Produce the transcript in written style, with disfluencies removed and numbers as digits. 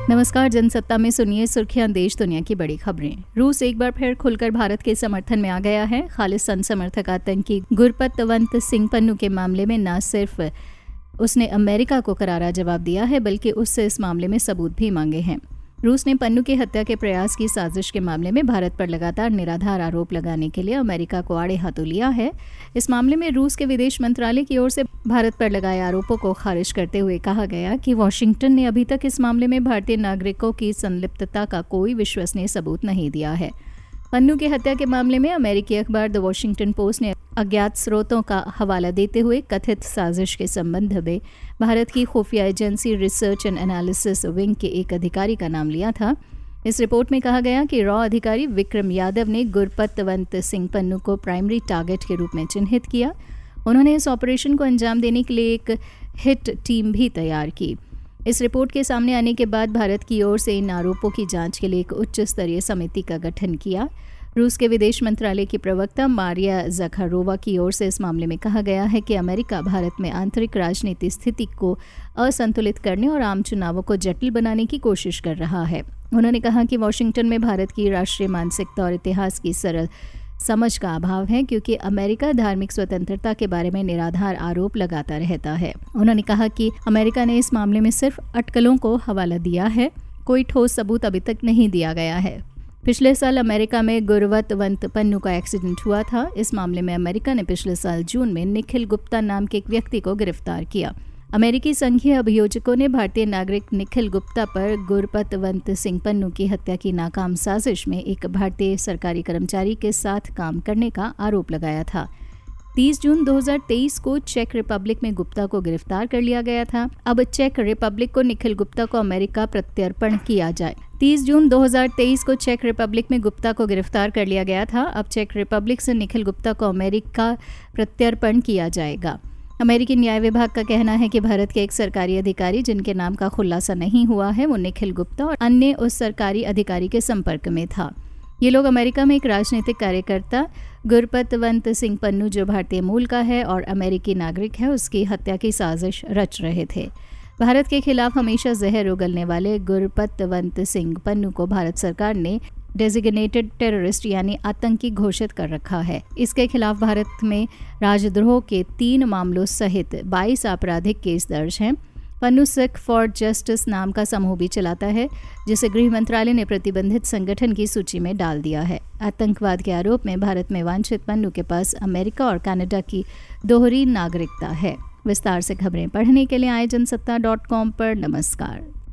नमस्कार। जनसत्ता में सुनिए सुर्खियां देश दुनिया की बड़ी खबरें। रूस एक बार फिर खुलकर भारत के समर्थन में आ गया है। खालिस्तान समर्थक आतंकी गुरपतवंत सिंह पन्नू के मामले में न सिर्फ उसने अमेरिका को करारा जवाब दिया है बल्कि उससे इस मामले में सबूत भी मांगे हैं। रूस ने पन्नू की हत्या के प्रयास की साजिश के मामले में भारत पर लगातार निराधार आरोप लगाने के लिए अमेरिका को आड़े हाथों लिया है। इस मामले में रूस के विदेश मंत्रालय की ओर से भारत पर लगाए आरोपों को खारिज करते हुए कहा गया कि वॉशिंगटन ने अभी तक इस मामले में भारतीय नागरिकों की संलिप्तता का कोई विश्वसनीय सबूत नहीं दिया है। पन्नू की हत्या के मामले में अमेरिकी अखबार द वॉशिंगटन पोस्ट ने अज्ञात स्रोतों का हवाला देते हुए कथित साजिश के संबंध में भारत की खुफिया agency research and analysis wing के एक अधिकारी का नाम लिया था। इस रिपोर्ट में कहा गया कि रॉ अधिकारी विक्रम यादव ने गुरपतवंत सिंह पन्नू को प्राइमरी टारगेट के रूप में चिन्हित किया। उन्होंने इस ऑपरेशन को अंजाम देने के लिए एक हिट टीम भी तैयार की। इस रिपोर्ट के सामने आने के बाद भारत की ओर से इन आरोपों की जांच के लिए एक उच्च स्तरीय समिति का गठन किया। रूस के विदेश मंत्रालय की प्रवक्ता मारिया ज़खारोवा की ओर से इस मामले में कहा गया है कि अमेरिका भारत में आंतरिक राजनीतिक स्थिति को असंतुलित करने और आम चुनावों को जटिल बनाने की कोशिश कर रहा है। उन्होंने कहा कि वॉशिंगटन में भारत की राष्ट्रीय मानसिकता और इतिहास की सरल समझ का अभाव है, क्योंकि अमेरिका धार्मिक स्वतंत्रता के बारे में निराधार आरोप लगाता रहता है। उन्होंने कहा कि अमेरिका ने इस मामले में सिर्फ अटकलों को हवाला दिया है, कोई ठोस सबूत अभी तक नहीं दिया गया है। पिछले साल अमेरिका में गुरपतवंत पन्नू का एक्सीडेंट हुआ था। इस मामले में अमेरिका ने पिछले साल जून में निखिल गुप्ता नाम के एक व्यक्ति को गिरफ्तार किया। अमेरिकी संघीय अभियोजकों ने भारतीय नागरिक निखिल गुप्ता पर गुरपतवंत सिंह पन्नू की हत्या की नाकाम साजिश में एक भारतीय सरकारी कर्मचारी के साथ काम करने का आरोप लगाया था। 30 जून 2023 को चेक रिपब्लिक में गुप्ता को गिरफ्तार कर लिया गया था। अब चेक रिपब्लिक को निखिल गुप्ता को अमेरिका प्रत्यर्पण किया जाए। 30 जून 2023 को चेक रिपब्लिक में गुप्ता को गिरफ्तार कर लिया गया था। अब चेक रिपब्लिक से निखिल गुप्ता को अमेरिका प्रत्यर्पण किया जाएगा। अमेरिकी न्याय विभाग का कहना है कि भारत के एक सरकारी अधिकारी जिनके नाम का खुलासा नहीं हुआ है, वो निखिल गुप्ता और अन्य उस सरकारी अधिकारी के संपर्क में था। ये लोग अमेरिका में एक राजनीतिक कार्यकर्ता गुरपतवंत सिंह पन्नू, जो भारतीय मूल का है और अमेरिकी नागरिक है, उसकी हत्या की साजिश रच रहे थे। भारत के खिलाफ हमेशा जहर उगलने वाले गुरपतवंत सिंह पन्नू को भारत सरकार ने डेजिग्नेटेड टेररिस्ट यानी आतंकी घोषित कर रखा है। इसके खिलाफ भारत में राजद्रोह के 3 मामलों सहित 22 आपराधिक केस दर्ज हैं। पन्नू सिख फॉर जस्टिस नाम का समूह भी चलाता है, जिसे गृह मंत्रालय ने प्रतिबंधित संगठन की सूची में डाल दिया है। आतंकवाद के आरोप में भारत में वांछित पन्नू के पास अमेरिका और कनाडा की दोहरी नागरिकता है। विस्तार से खबरें पढ़ने के लिए आए जनसत्ता.com पर। नमस्कार।